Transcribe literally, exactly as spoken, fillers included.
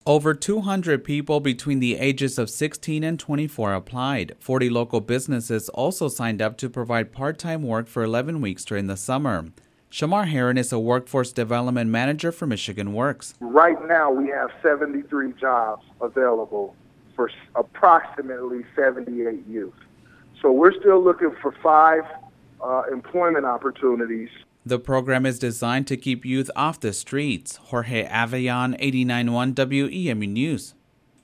Over two hundred people between the ages of sixteen and twenty-four applied. forty local businesses also signed up to provide part-time work for eleven weeks during the summer. Shamar Heron is a workforce development manager for Michigan Works. Right now, we have seventy-three jobs available for approximately seventy-eight youth. So we're still looking for five uh, employment opportunities. The program is designed to keep youth off the streets. Jorge Aveillon, eighty-nine point one W E M U News.